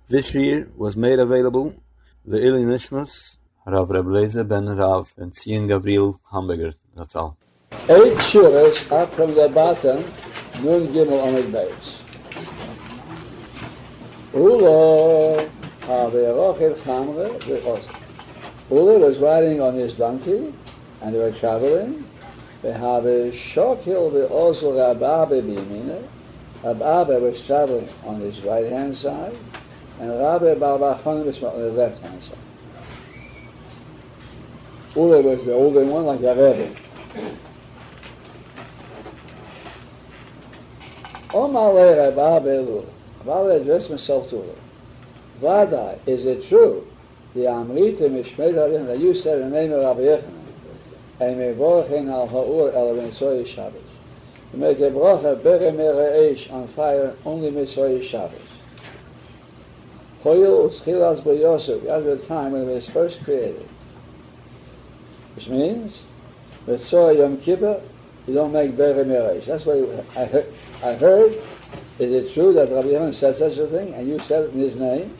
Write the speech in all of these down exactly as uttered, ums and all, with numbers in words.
This year was made available the Ili Nishmas, Rav Reb Lezer ben Rav and Tzion Gavril Hamburger. That's all. Eight shuras up from the bottom, Nun Gimel Amid Beis. Ulo Haverochiv Chamre V'Oz. Ulo was riding on his donkey, and they were traveling. They have a Shokil V'Oz Rabbe B'Yamina. Rabbe was traveling on his right hand side, and Rabbe Bar Bar Chana was on the left hand side. Ulo was the older one, like the Rebbe. Omale Rabbe Elu. Rabbe addressed himself to Ulo. Vada, is it true? The Amrita Mishmei Rabbi that you said in the name of Rabbi Yechanan, and Mevorchen al Ha'ur el Mitzvah Shabbos. To make a bracha bere mere'esh on fire only Mitzvah Shabbos. Hoyil u'schilas b'Yosef, at the time when it was first created. Which means, Mitzvah Yom Kippur, you don't make bere mere'esh. That's what I heard. I heard. Is it true that Rabbi Yechanan said such a thing, and you said it in his name?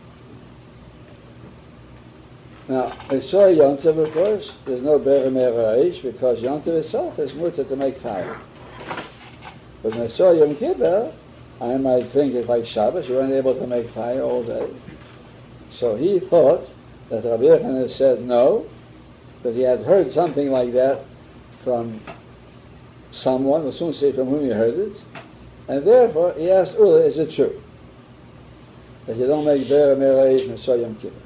Now, Mitzvah Yom Tov, of course, there's no bere mere'esh, because Yom Tov itself is mutter to make fire. But when I saw Yom Kippur, I might think it's like Shabbos, you weren't able to make fire all day. So he thought that Rabbi Yechanan said no, because he had heard something like that from someone, we'll soon say from whom he heard it, and therefore he asked Ula, is it true that you don't make Bera Mereich and so Yom Kippur?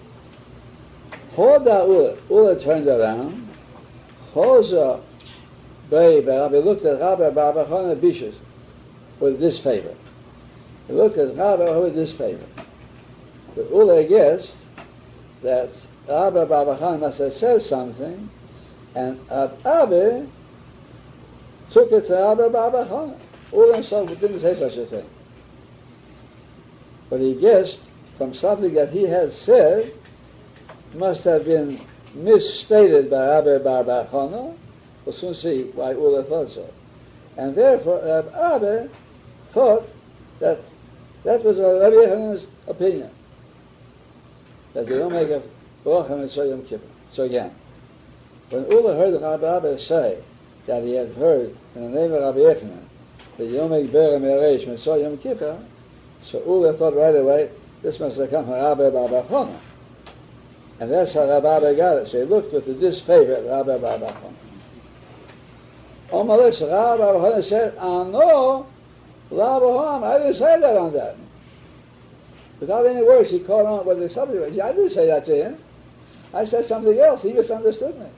Hoda Ula, Ula turned around, Choza Bey Rabbi looked at Rabbi Bar Bar Chana Bishas with this favor. He looked at Rabbi with this favor. But Ula guessed that Rabbi Bar Bar Chana must have said something, and Rabbi took it to Rabbi Bar Bar Chana. Ula himself didn't say such a thing. But he guessed from something that he had said must have been misstated by Rabbi Bar Bar Chana. We'll soon see why Ula thought so. And therefore, Rabbi thought that that was Rabbi Yechanan's opinion, that they don't make a bracha mitzvah Yom Kippur. So again, when Ula heard Rabbi say that he had heard in the name of Rabbi Yechanan that you don't make bera meresh mitzvah Yom Kippur, so Ula thought right away, this must have come from Rabbi Bar Bar Chana. And that's how Rabbi got it. So he looked with the disfavor at Rabbi Bar Bar Chana. Omalech, Rabbi Bar Chana said, I know, Rabbi Ham, I didn't say that on that. Without any words, he called on what the subject was. I didn't say that to him. I said something else. He misunderstood me.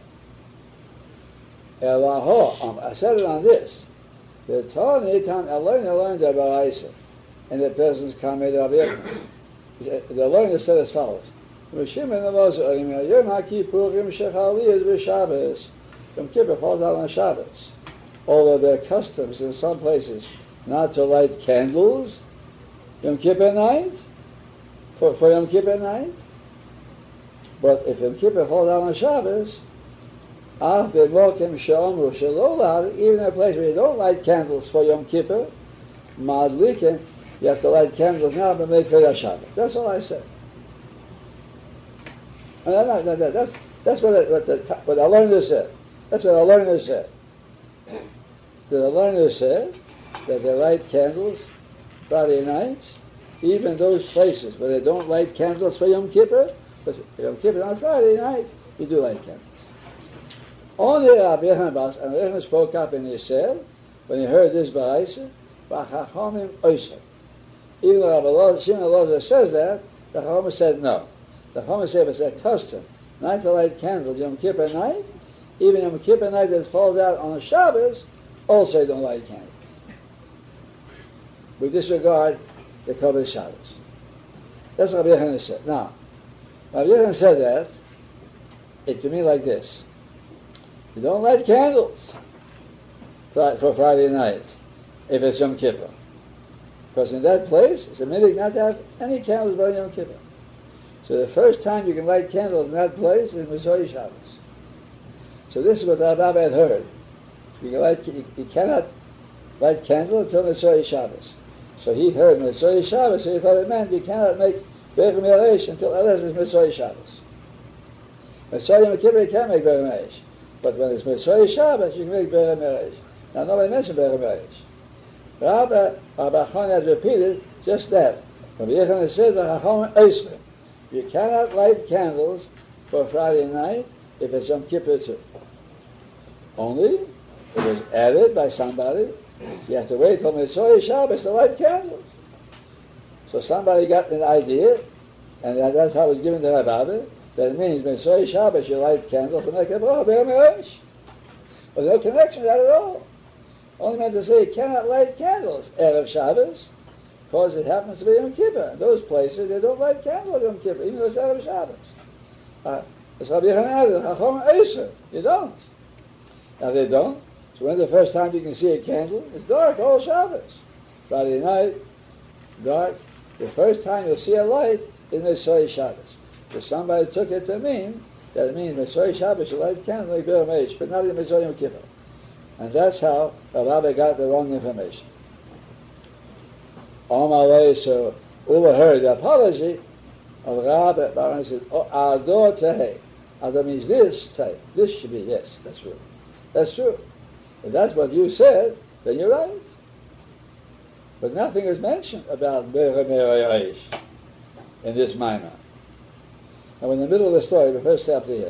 Elaho, I said it on this. The Torah Nitan, I learned, I learned the Baraisa, in the person's comment of Yechanan. The learner said as follows. Yom Kippur falls out on Shabbos. Although there are customs in some places not to light candles Yom Kippur night, for, for Yom Kippur night. But if Yom Kippur falls out on Shabbos, even in a place where you don't light candles for Yom Kippur, Madlikin, you have to light candles now to make for Shabbos. That's all I said. And that, that, that, that's that's what, it, what the what the learner said. That's what the learner said. The learner said that they light candles Friday nights, even those places where they don't light candles for Yom Kippur, but Yom Kippur on Friday night, you do light candles. Only Rabbi Yechanan, and Rabbi Yechanan spoke up and he said, when he heard this baraisa, B'chachamim oisem. Even though Rabbi Shimon Elazar says that, the Chachamim said no. The Chachamim said it's a custom not to light candles Yom Kippur night, even Yom Kippur night that falls out on a Shabbos, also don't light candles. We disregard the Kodesh Shabbos. That's what Rabbi Yechanan said. Now, Rabbi Yechanan said that, it to me like this. You don't light candles for Friday night if it's Yom Kippur. Because in that place, it's a minute not to have any candles by Yom Kippur. So the first time you can light candles in that place is Mitzvah Shabbos. So this is what the Rabbi had heard. You, can light, you, you cannot light candles until Mitzvah Shabbos. So he heard Mitzvah Shabbos, so he thought it meant you cannot make Berach Miresh until unless it's Mitzvah Shabbos. Mitzvah Yom Kippur you can't make Berach Miresh. But when it's Mitzvah Shabbos, you can make Berach Miresh. Now nobody mentioned Berach Miresh. Rabbi Rabbi Chon had repeated just that. Rabbi Yechon said that Chacham Eisler. You cannot light candles for Friday night if it's Yom Kippur too. Only it was added by somebody. You have to wait till Mitzvah Shabbos to light candles. So somebody got an idea, and that's how it was given to Rabbi, that it means Mitzvah Shabbos you light candles to make a bracha Berach Miresh. But no connection with that at all. Only meant to say you cannot light candles Erev Shabbos, because it happens to be Yom Kippur. In those places, they don't light candles Yom Kippur, even though it's Erev Shabbos. Uh, it's Rabbi Yochanan, Chacham Eisher. You don't. Now they don't. So when's the first time you can see a candle? It's dark all Shabbos. Friday night, dark. The first time you'll see a light is Mitzvah Shabbos. So somebody took it to mean that it means Mitzvah Shabbos you light candles like Berach Miresh, but not in Mitzvah Yom Kippur. And that's how the Rabbi got the wrong information. On my way, so Ula heard the apology of Rabbi Baron and said, oh, Ador Tehei. Ador means this type. This should be, yes, that's true. That's true. If that's what you said, then you're right. But nothing is mentioned about Berach Miresh in this minor. Now in the middle of the story, the first chapter here.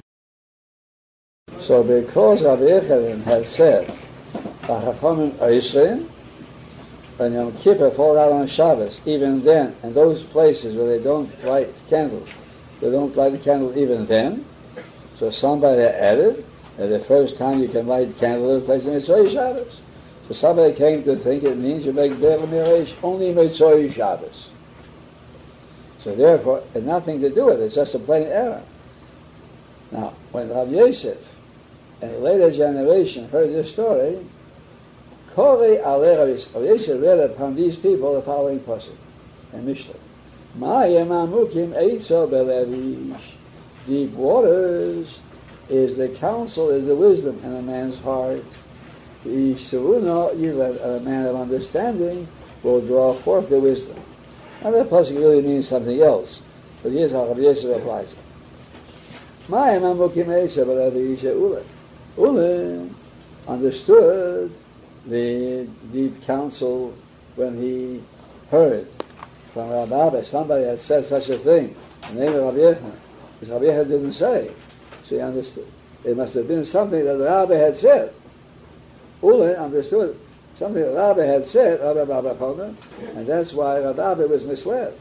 So because Rabbi Yechanan had said, Chachamim Eisrim, and Yom Kippur fall out on Shabbos, even then, in those places where they don't light candles, they don't light a candle even then. So somebody added that the first time you can light candles in place in Mitzvah Shabbos. So somebody came to think it means you make Berach Miresh only Mitzvah Shabbos. So therefore, it has nothing to do with it. It's just a plain error. Now, when Rav Yosef and a later generation heard this story, Kore ale Rav Yosef read upon these people the following passage in Mishnah. Ma'ayim amukim eitzo belevish. Deep waters is the counsel, is the wisdom in a man's heart. Yishtaruno, a man of understanding will draw forth the wisdom. Now that passage really means something else, but here's how Rav Yosef applies it. Ma'ayim amukim eitzo belevish ule. Ule understood the deep counsel when he heard from Rabbi, somebody had said such a thing, the name of Rabbi Yechanan, because Rabbi Yechanan didn't say. So he understood. It must have been something that the Rabbi had said. Ule understood something that Rabbi had said, Rabbi Bar Chana, and that's why Rabbi was misled.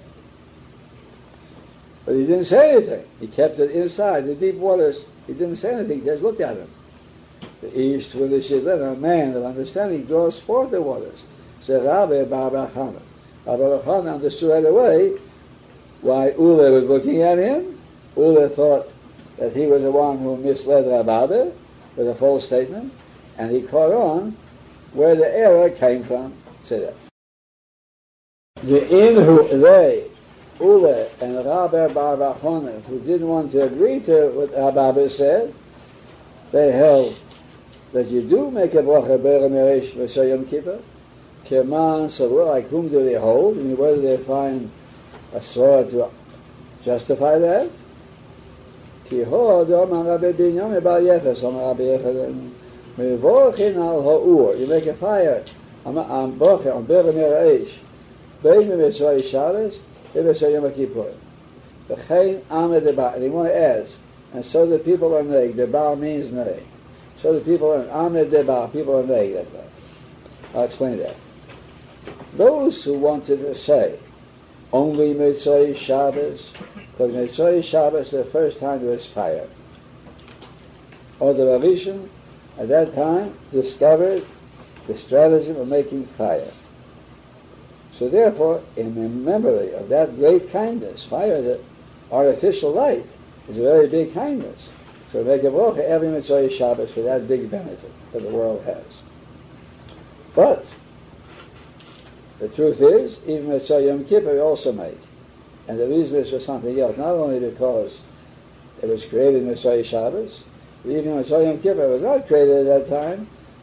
But he didn't say anything. He kept it inside. The deep waters, he didn't say anything, just looked at him. The east with the shidlin, a man of understanding draws forth the waters. Said Rabbi Bar Chana. Rabbi Bar Chana understood right away why Ule was looking at him. Ule thought that he was the one who misled Rabbi with a false statement, and he caught on where the error came from. Say that. The in who they, Ule and Rabbi Bar Chana, who didn't want to agree to what Rabbi said, they held that you do make a bracha Berach Miresh v'Shay Yom Kippur. Keman, so like whom do they hold? I mean, where do they find a sword to justify that? Ki ho adom Rabbi Binyamin Bar Yefes on Rabbi Yechanan mevorchin al ha'ur. You make a fire on bracha on Berach Miresh bein mitzvah Shabbos v'Shay Yom Kippur. V'chein amed deba. And they want to ask, and so the people are neg. Deba means neg. So the people are amed deba. People are neg. That way. I'll explain that. Those who wanted to say only Mitzvah Shabbos, because Mitzvah Shabbos the first time there was fire. Or the Ravishim at that time discovered the stratagem of making fire. So therefore, in memory of that great kindness, fire, the artificial light, is a very big kindness. So make a bracha every Mitzvah Shabbos for that big benefit that the world has. But the truth is, even Mitzvah Yom Kippur we also make. And the reason is for something else, not only because it was created in Mitzvah Shabbos, but even Mitzvah Yom Kippur was not created at that time,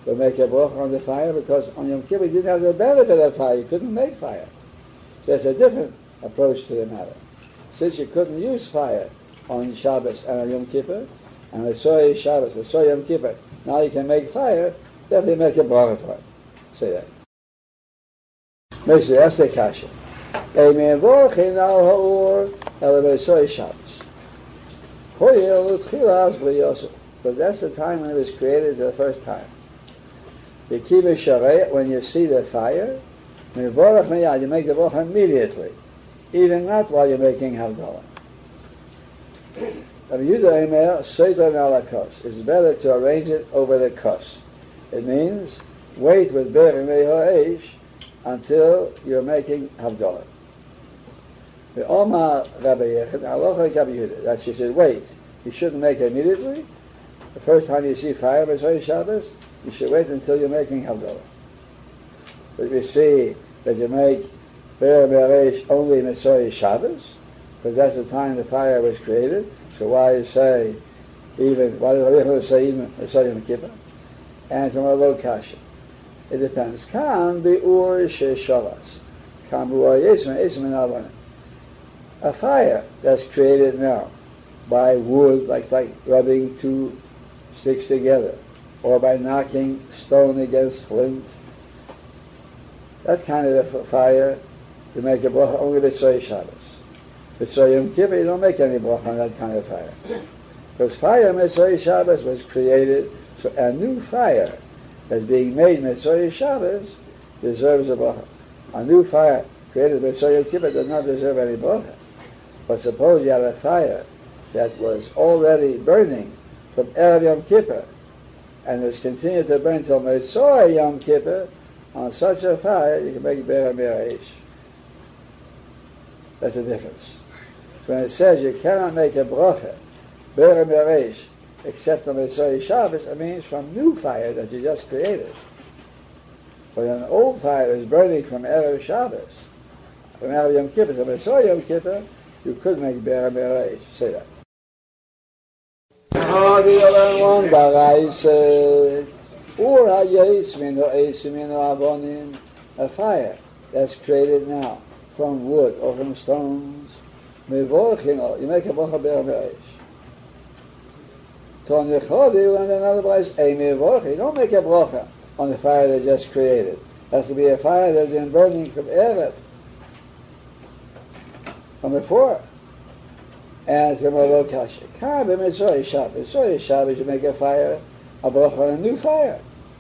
would make a bracha on the fire, because on Yom Kippur you didn't have the benefit of fire. You couldn't make fire. So there's a different approach to the matter. Since you couldn't use fire on Shabbos and on Yom Kippur, and with Soy Shabbos, with Soy Yom Kippur, now you can make fire, definitely make a bracha for it. Say that. Makes the Esther Kasha. Amen. Vorchin al ha'or elevei Soy Shabbos. But that's the time when it was created the first time. The kibbutz sharei, when you see the fire, you make the bracha immediately, even not while you're making havdalah. It's better to arrange it over the kos. It means wait with ber ha'esh until you're making havdalah. That she said, wait. You shouldn't make it immediately. The first time you see fire b'Soy Shabbos, you should wait until you're making havdalah. But we see that you make ber me'aresh only b'Soy Shabbos, because that's the time the fire was created. So why you say even? Why do you say even b'Soy Yom Kippur? And from a low kasha, it depends. Kan bi'ur she'shavas, kan bi'ur yesman yesman avonim. A fire that's created now by wood, like like rubbing two sticks together, or by knocking stone against flint. That kind of a fire, you make a bracha only b'Soy Shabbos. B'Soy Yom Kippur, you don't make any bracha on that kind of fire. Because fire b'Soy Shabbos was created, so a new fire that's being made b'Soy Shabbos deserves a bracha. A new fire created b'Soy Yom Kippur does not deserve any bracha. But suppose you have a fire that was already burning from Erev Yom Kippur and has continued to burn till Motzei Yom Kippur, on such a fire you can make ber me'aresh. That's the difference. So when it says you cannot make a bracha, ber me'aresh, except on Motzei Shabbos, it means from new fire that you just created. But an old fire is burning from Erev Shabbos, from Erev Yom Kippur to Motzei Yom Kippur, you could make ber me'aresh. Say that. Oh, the other one, Barais, or Hayes, Mino Eis, Mino Avonim, a fire that's created now from wood or from stones. Mevorchin, you make a bracha ber me'aresh. Ton Yechodi, and another place, a Mevorchin, you don't make a bracha on the fire they just created. It has to be a fire that's been burning from Erev, from before. And from a low kasha. Kan b'Motzei Shabbos. Motzei Shabbos you make a fire, a bracha on a new fire.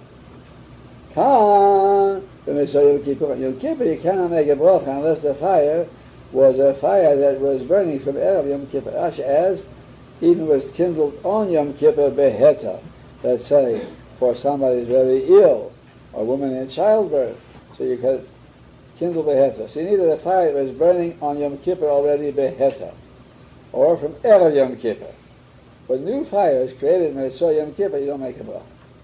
Kan b'Motzei Yom Kippur. Yom Kippur you cannot make a bracha unless the fire was a fire that was burning from Erev Yom Kippur. As even was kindled on Yom Kippur beheta. Let's say for somebody who's very ill, or a woman in childbirth, so you could kindle beheta. So you needed a fire that was burning on Yom Kippur already beheta, or from Erev Yom Kippur. But new fire is created in Motzei Yom Kippur, you don't make a bracha.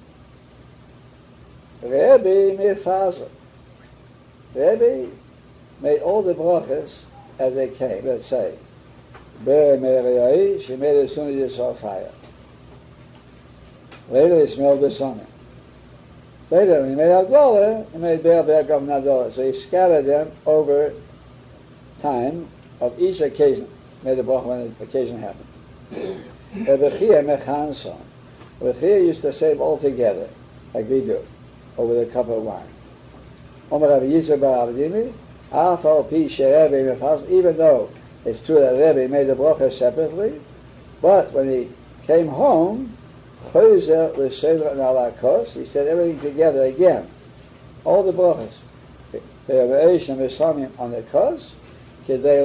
Rebbe Mefazel. Rebbe made all the brachas as they came. Let's say, ber me'aresh, he made it as soon as he saw fire. Later he smelled the sun. Later when he made havdalah, he made ber ber gav havdalah. So he scattered them over time of each occasion. Made the bracha when the occasion happened. Rebbe Chia mechanson. Rebbe Chia used to say them all together, like we do, over the cup of wine. Omer Rabbi Yisrael bar Avdimi, Afal pi she'Rebbe mefas. Even though it's true that Rebbe made the bracha separately, but when he came home, Chozer l'Seder and Alakos, he said everything together again, all the brachas. Ve'Reish and Ve'Samim on the kos. It's not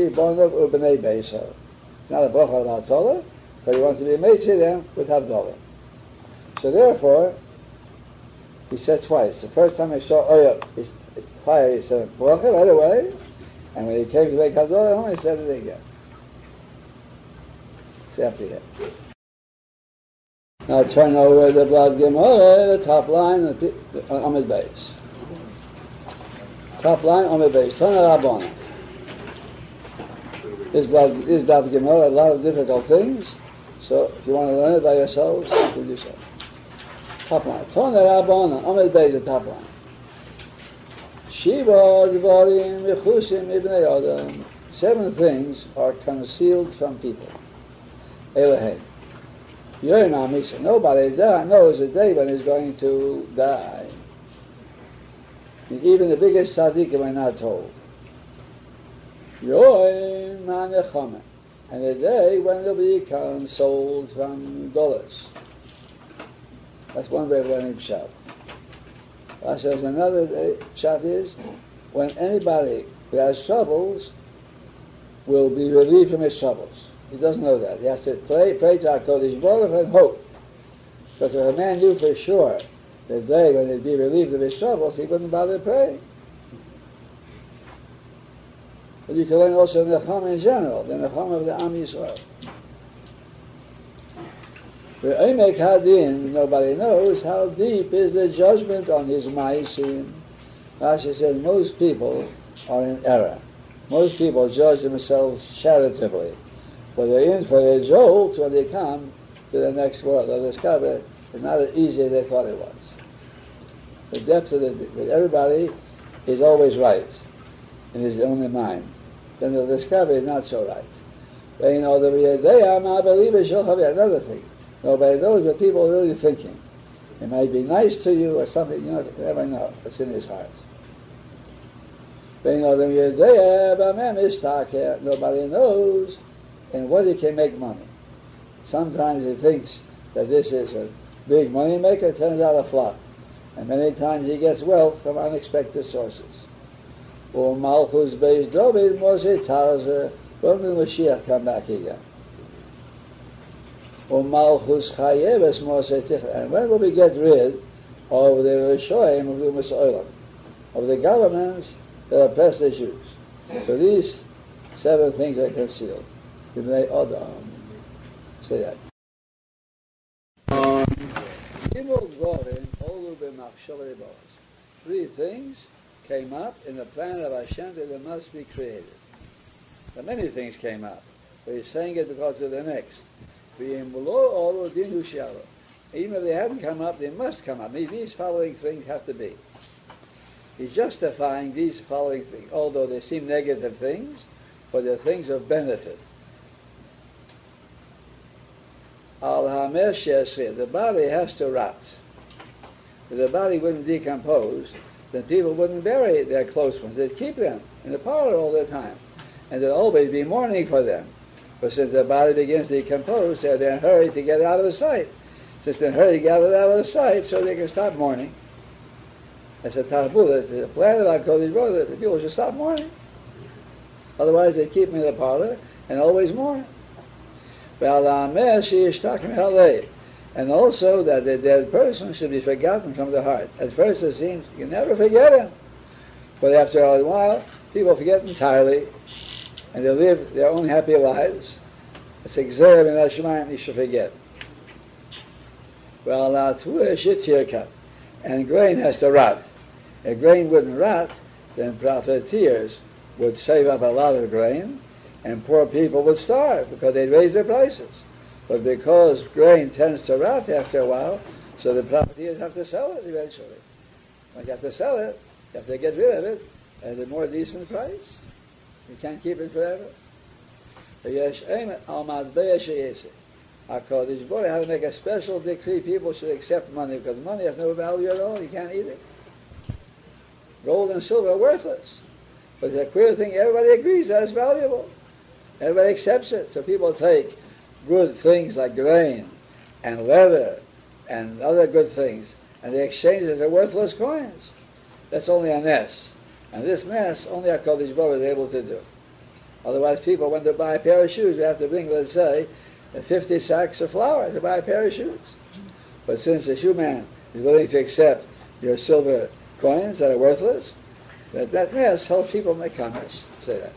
a bracha on Havdalah, but he wants to be made to them with Havdalah. So therefore, he said twice. The first time he saw oil, his, his fire, he said bracha right away, and when he came to make Havdalah home, he said it again. See after here. Now turn over the blood Gemara, the top line, the, the Amid base. Top line, Amid base. Turn the Rabbana. This blood, this Daf Gemara, a lot of difficult things. So if you want to learn it by yourselves, you can do so. Top line. Tona Rabbana, Amid Beis, the top line. Shiva Dvarim Yechusim Ibnei Adam. Seven things are concealed from people. Elohim. Nobody knows the day when he's going to die. Even the biggest tzaddikim are not told. And the day when they'll be consoled from dollars. That's one way of learning Pshat. Says another Pshat is when anybody who has troubles will be relieved from his troubles. He doesn't know that. He has to pray, pray to HaKadosh Baruch Hu and hope. Because if a man knew for sure the day when he'd be relieved of his troubles, he wouldn't bother praying. But you can learn also the Nechama in general, the Nechama of the Am Yisrael. With Emek Hadin, nobody knows how deep is the judgment on his Ma'asim. Rashi says most people are in error. Most people judge themselves charitably. But they're in for their jolt when they come to the next world. They'll discover it's not as easy as they thought it was. The depth of it, but everybody is always right in his own mind. Then they'll discover it's not so right. They know that they are my believers, shall have another thing. Nobody knows what people are really thinking. It might be nice to you or something, you never know what's in his heart. They know that nobody knows in what he can make money. Sometimes he thinks that this is a big money maker, turns out a flop. And many times he gets wealth from unexpected sources. Or Malchus Beis David Moshe Tarza, when will Mashiach come back again? Or Malchus Chayeves Moshe Tichel. And when will we get rid of the Rishoyim of the Olam, of the governments that oppress the Jews? So these seven things are concealed. Ibnei Adam. Say that. Three things came up in the plan of Hashem that they must be created. Now, many things came up, but he's saying it because of the next. Even if they haven't come up, they must come up. These following things have to be. He's justifying these following things, although they seem negative things, but they're things of benefit. The body has to rot. If the body wouldn't decompose, then people wouldn't bury their close ones. They'd keep them in the parlor all the time. And there'd always be mourning for them. But since the body begins to decompose, they're in a hurry to get it out of sight. Since they're in a hurry to get it out of sight, so they can stop mourning. That's a taboo. It's a plan of HaKadosh Baruch Hu that the people should stop mourning. Otherwise, they'd keep them in the parlor and always mourn. And also that the dead person should be forgotten from the heart. At first it seems you can never forget him. But after a while, people forget entirely, and they live their own happy lives. It's exerted in Hashemayim, you should forget. And grain has to rot. If grain wouldn't rot, then profiteers would save up a lot of grain, and poor people would starve because they'd raise their prices. But because grain tends to rot after a while, so the profiteers have to sell it eventually. When you have to sell it, you have to get rid of it at a more decent price. You can't keep it forever. HaKadosh Baruch Hu had to make a special decree people should accept money, because money has no value at all. You can't eat it. Gold and silver are worthless. But it's a queer thing, everybody agrees that it's valuable. Everybody accepts it. So people take good things like grain and leather and other good things, and they exchange it for worthless coins. That's only a ness. And this ness, only HaKadosh Baruch Hu is able to do. Otherwise, people, when they buy a pair of shoes, they have to bring, let's say, fifty sacks of flour to buy a pair of shoes. But since the shoe man is willing to accept your silver coins that are worthless, that, that ness helps people make commerce. Say that.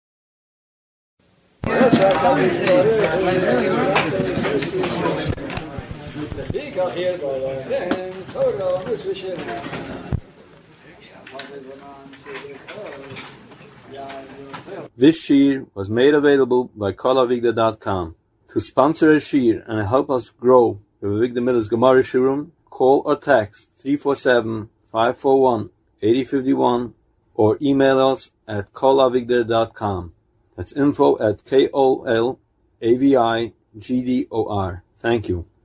This shear was made available by kol avigdor dot com. To sponsor a shear and help us grow the Avigdor Miller's Gemara Shurim, call or text three four seven, five four one, eight zero five one or email us at kolavigdor dot com. That's info at K O L A V I G D O R. Thank you.